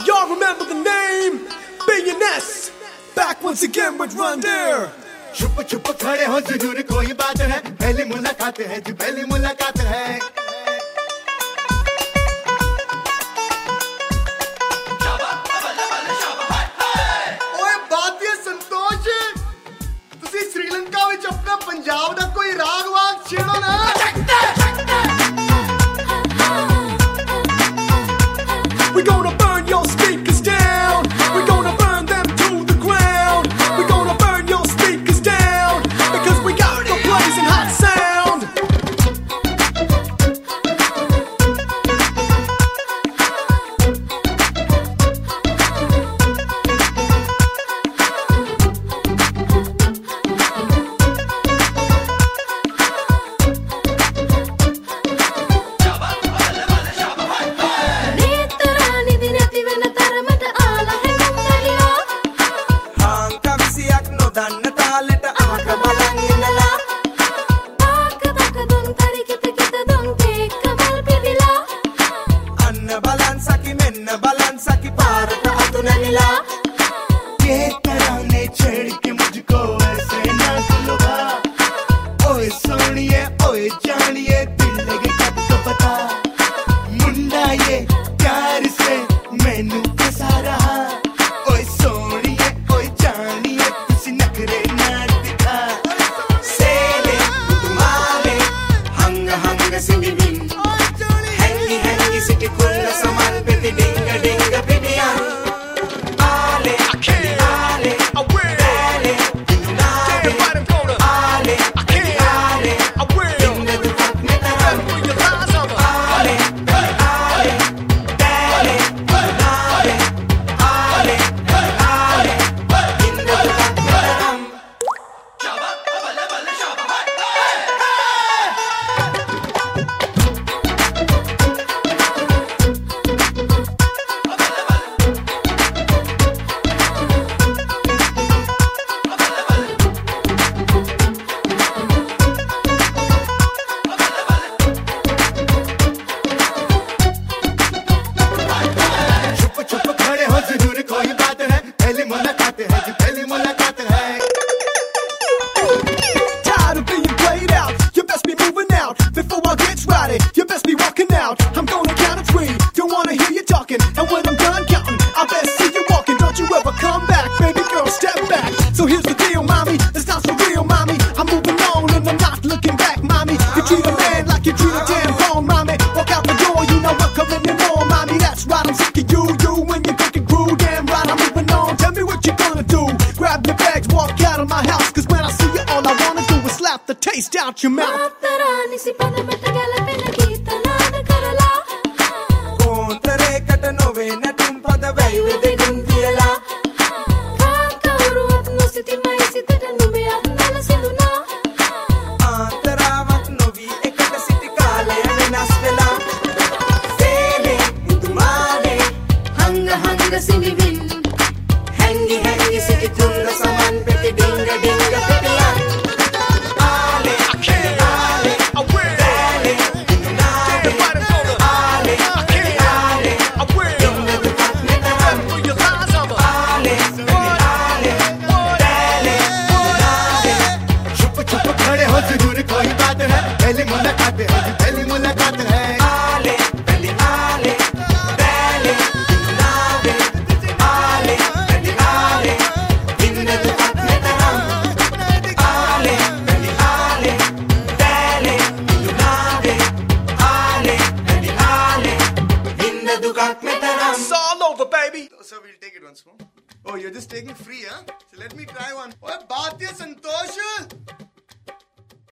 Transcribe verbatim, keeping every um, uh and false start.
Y'all remember the name? B N S. Back once again with Run There. छुप छुप खड़े हो जरूर कोई बात है, पहली मुलाकात है जी, पहली मुलाकात है। ओए बात ये संतोष, तुसी श्रीलंका विच अपना पंजाब दा कोई राग वाग छेड़ो ना। We're gonna burn your speakers down. We're gonna burn them to the ground. We're gonna burn your speakers down because we got the blazing hot sound. Taste out your mouth. It's all over, baby. So we'll take it once more. Oh, you're just taking free, huh? So let me try one. Oh, baat ye Santosh.